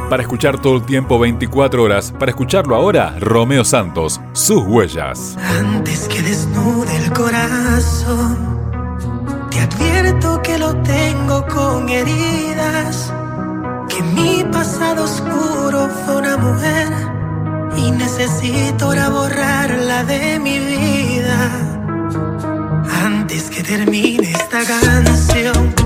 Para escuchar todo el tiempo 24 horas, para escucharlo ahora, Romeo Santos, Sus Huellas. Antes que desnude el corazón, te advierto que lo tengo con heridas, que mi pasado oscuro fue una mujer y necesito ahora borrarla de mi vida. Antes que termine esta canción,